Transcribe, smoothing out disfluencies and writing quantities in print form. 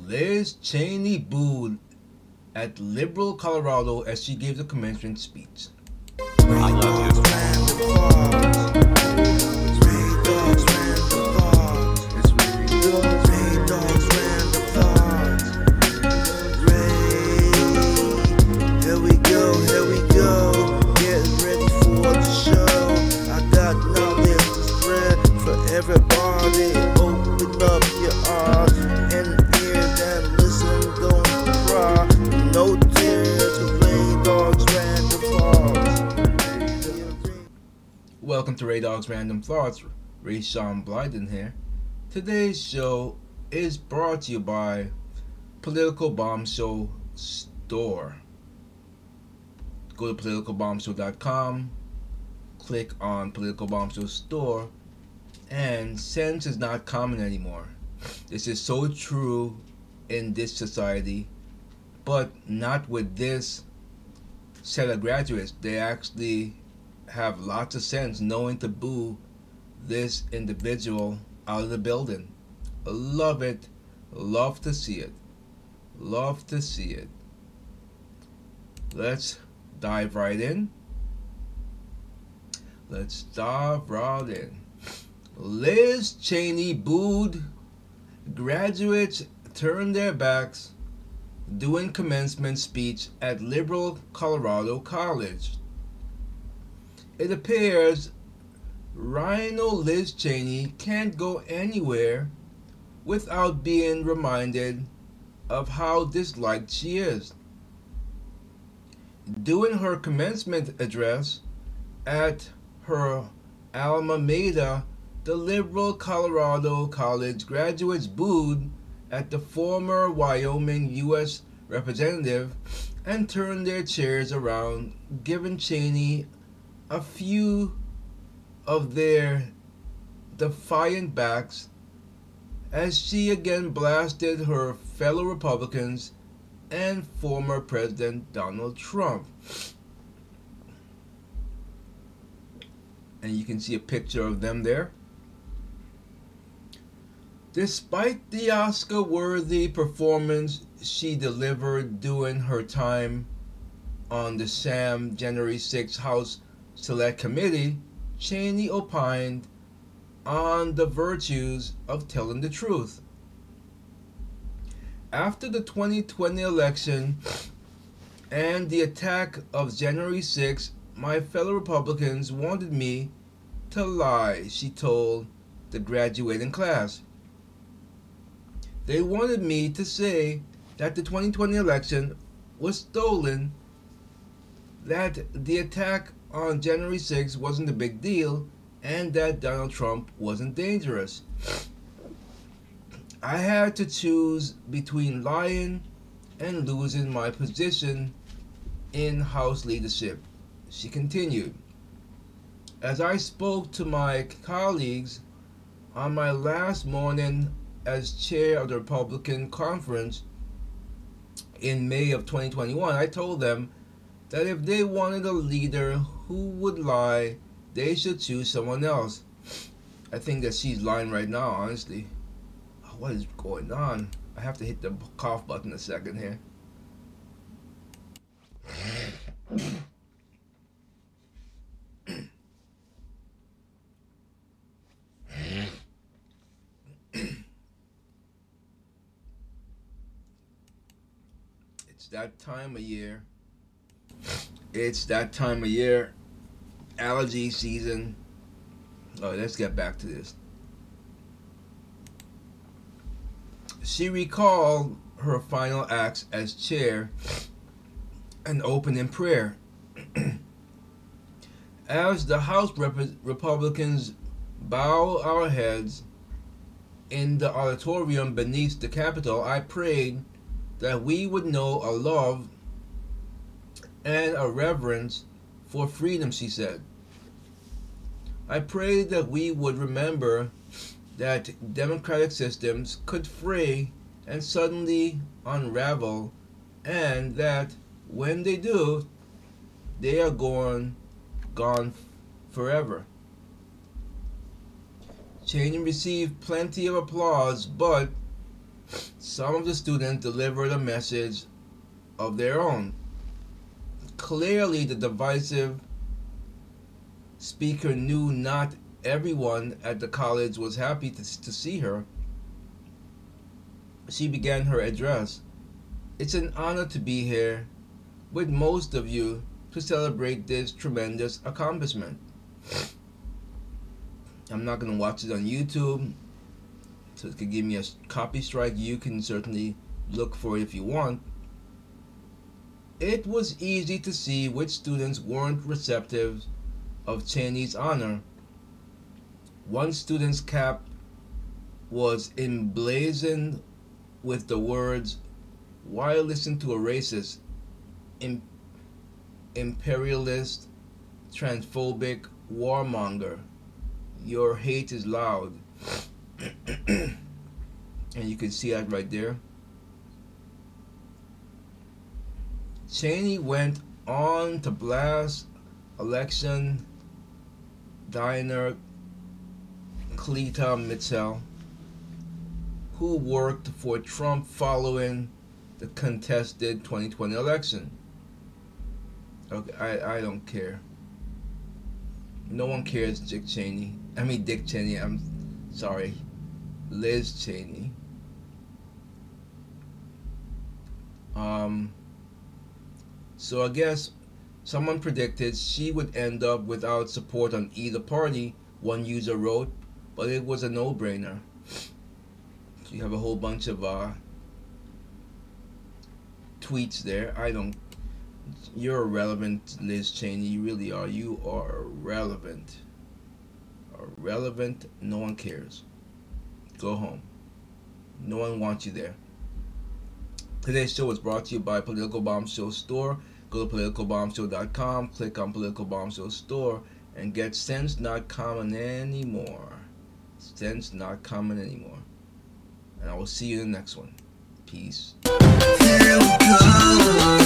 Liz Cheney booed at liberal Colorado as she gave the commencement speech. I love Everybody, open up your eyes and ears and listen, don't cry. No tears, 'cause Ray Dog's Random Thoughts. Welcome to Ray Dog's Random Thoughts. Ray Sean Blyden here. Today's show is brought to you by Political Bomb Show Store. Go to politicalbombshow.com, click on Political Bomb Show Store, and sense is not common anymore. This is so true in this society, but not with this set of graduates. They actually have lots of sense knowing to boo this individual out of the building. Love it. Love to see it. Love to see it. Let's dive right in. Let's dive right in. Liz Cheney booed. Graduates turned their backs doing commencement speech at liberal Colorado College. It appears Rhino Liz Cheney can't go anywhere without being reminded of how disliked she is. During her commencement address at her alma mater, the liberal Colorado College graduates booed at the former Wyoming U.S. representative and turned their chairs around, giving Cheney a few of their defiant backs as she again blasted her fellow Republicans and former President Donald Trump. And you can see a picture of them there. Despite the Oscar-worthy performance she delivered during her time on the SAM January 6 House Select Committee, Cheney opined on the virtues of telling the truth. After the 2020 election and the attack of January 6, my fellow Republicans wanted me to lie, she told the graduating class. They wanted me to say that the 2020 election was stolen, that the attack on January 6 wasn't a big deal, and that Donald Trump wasn't dangerous. I had to choose between lying and losing my position in House leadership, she continued. As I spoke to my colleagues on my last morning as chair of the Republican conference in May of 2021, I told them that if they wanted a leader who would lie, they should choose someone else. I think that she's lying right now, honestly. What is going on? I have to hit the cough button a second here. It's that time of year. It's that time of year. Allergy season. Oh, let's get back to this. She recalled her final acts as chair and opened in prayer. As the House Republicans bow our heads in the auditorium beneath the Capitol, I prayed that we would know a love and a reverence for freedom, she said. I prayed that we would remember that democratic systems could fray and suddenly unravel, and that when they do, they are gone forever. Cheney received plenty of applause, but Some of the students delivered a message of their own. Clearly, the divisive speaker knew not everyone at the college was happy to see her. She began her address. It's an honor to be here with most of you to celebrate this tremendous accomplishment. I'm not going to watch it on YouTube, so it could give me a copy strike. You can certainly look for it if you want. It was easy to see which students weren't receptive of Cheney's honor. One student's cap was emblazoned with the words, "Why listen to a racist, imperialist, transphobic warmonger? Your hate is loud." And you can see that right there. Cheney went on to blast election denier Cleta Mitchell, who worked for Trump following the contested 2020 election. Okay, I don't care. No one cares, Dick Cheney. I'm sorry, Liz Cheney. So I guess someone predicted she would end up without support on either party, one user wrote, but it was a no-brainer. So you have a whole bunch of tweets there. You're irrelevant, Liz Cheney. You really are. You are irrelevant. Irrelevant. No one cares. Go home. No one wants you there. Today's show was brought to you by Political Bomb Show Store. Go to politicalbombshow.com, click on Political Bomb Show Store, and get Sense Not Common Anymore. Sense Not Common Anymore. And I will see you in the next one. Peace. Feel good.